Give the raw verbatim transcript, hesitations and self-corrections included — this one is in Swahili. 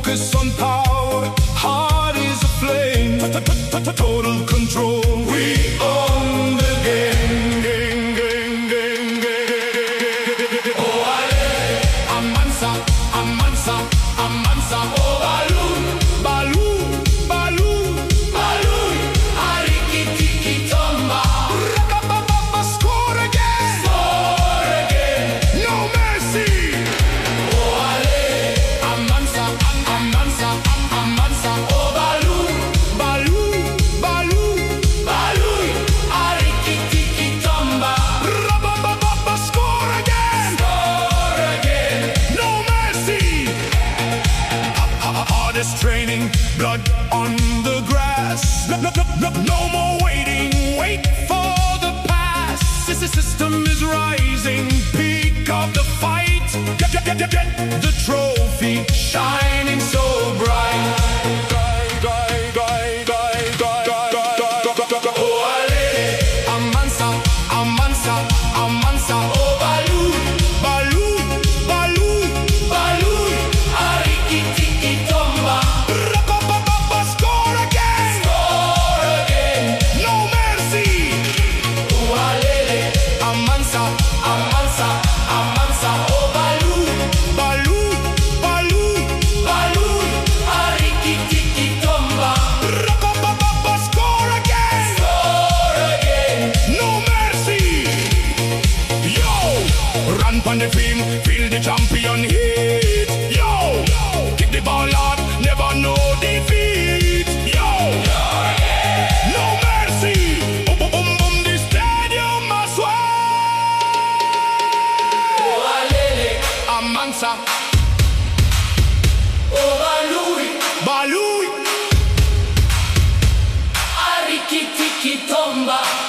focus on power, heart is a flame, total control. We own the game. Game, game, game, game. Oh, ale, Amansa, Amansa, Amansa. Oh, balloon, balloon, balloon, balloon. Arikitiki tomba. Rakapapa, score again, score again. No mercy. Oh, ale, Amansa, Amansa, Amansa. Oh, balloon, balloon, balloon, balloon. Arikitiki tomba. Rakapapa, score again, score again. No mercy. Hardest training, blood on the grass. No, no, no, no more waiting, wait for the pass. This system is rising, peak of the fight. Get, get, get, get, get the trophy, shining so bright. Oh, ale, Amansa, Amansa, Amansa. Oh, balloon, balloon, balloon, balloon. Arikitiki tomba. Rakapapa, score again, score again. No mercy. Oh, ale, Amansa, Amansa, Amansa. Oh, balloon, balloon, balloon, balloon. Arikitiki tomba. Rakapapa, score again, score again. No mercy. Yo, run pon the film, feel the champion heat. Yo, kick the ball hard, never know defeat. Yo, no mercy. Boom, boom, boom, boom, the stadium I swear. Oh, alele, Amansa. Oh, balui, balui. Arikitiki tomba.